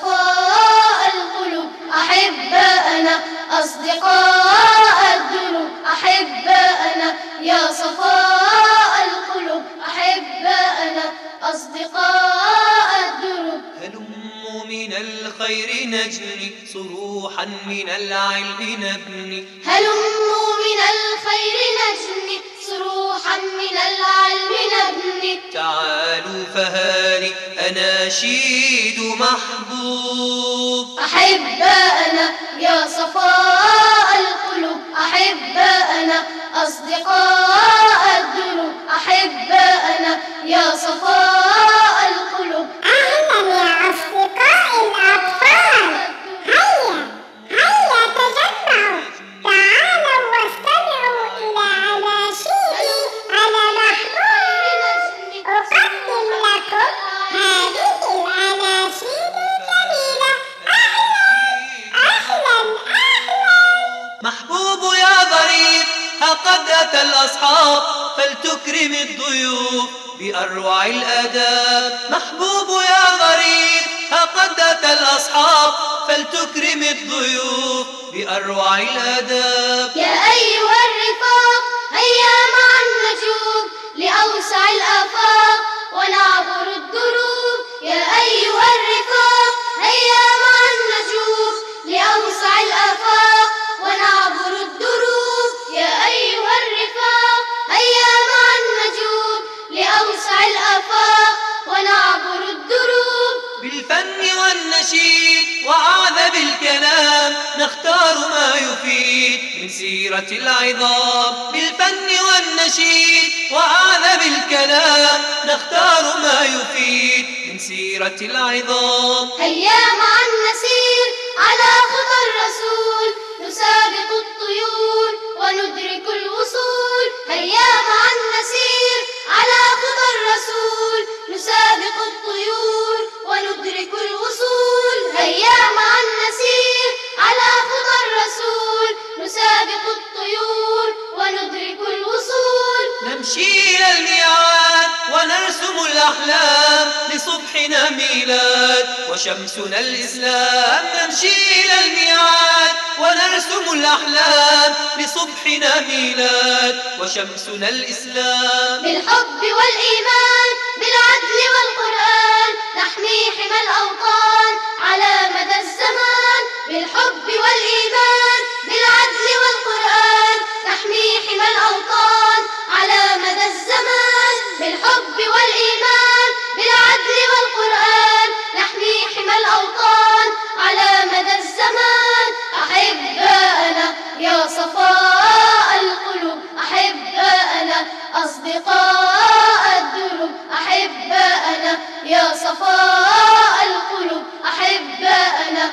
صفاء القلوب أحباءنا، أصدقاء الدروب أحباءنا، يا صفاء القلوب أحباءنا، أصدقاء الدروب. هلموا من الخير نجني، صروحا من العلم نبني. هلموا من الخير نجني، صروحا من العلم نبني. تعالوا فهذه أناشيد محبوب. أحباءنا يا صفاء القلوب أحباءنا، أصدقاء الدروب أحباءنا، يا صفاء القلوب. أهلا يا أصدقاء الأطفال، هيا تجمعوا، تعالوا واستمعوا إلى أناشيدي أنا محبوب. أقدم لكم هذه الأناشيد الجميلة. أهلا محبوب يا ظريف، ها قد أتى الأصحاب، فلتكرم الضيوف بأروع الآداب. محبوب يا ظريف، ها قد أتى الأصحاب، فلتكرم الضيوف بأروع الآداب. يا أيها الرفاق هيا معا نجوب لأوسع الآفاق ونعبر الدروب. يا أيها الرفاق هيا معا نجوب لأوسع الآفاق ونعبر الدروب. يا أيها الرفاق هيا معا نجوب لأوسع الآفاق ونعبر الدروب. بالفن والنشيد وأعذب الكلام نختار ما يفيد من سيرة العظام. بالفن والنشيد وأعذب الكلام نختار ما يفيد من سيرة العظام. هيا معا نسير على خطى الرسول، نسابق الطيور وندرك الوصول. هيا معا نسير على خطى الرسول، نسابق الطيور وندرك الوصول. هيا معا نسير على خطى الرسول، نسابق الطيور وندرك الوصول. نمشي إلى الميعاد ونرسم الأحلام، لصبحنا ميلاد وشمسنا الإسلام. نمشي إلى الميعاد ونرسم الأحلام، لصبحنا ميلاد وشمسنا الإسلام. بالحب والإيمان بالعدل والقرآن نحمي حمى الأوطان على مدى الزمان. بالحب والإيمان بالعدل والقرآن نحمي حمى الأوطان على مدى الزمان. بالحب والإيمان بالعدل والقرآن نحمي حمى الأوطان على مدى الزمان. أحباءنا يا صفاء القلوب أحباءنا، أصدقاء الدروب أحباءنا، يا صفاء القلوب أحباءنا،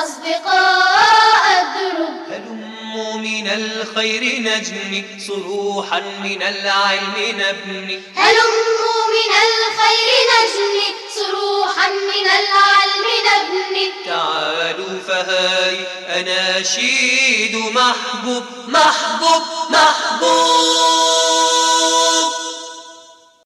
أصدقاء الدروب. هلموا من الخير نجني، صروحا من العلم نبني. هلموا من الخير نجني، صروحا من العلم نبني. تعالوا فهاي أناشيد محبوب محبوب محبوب.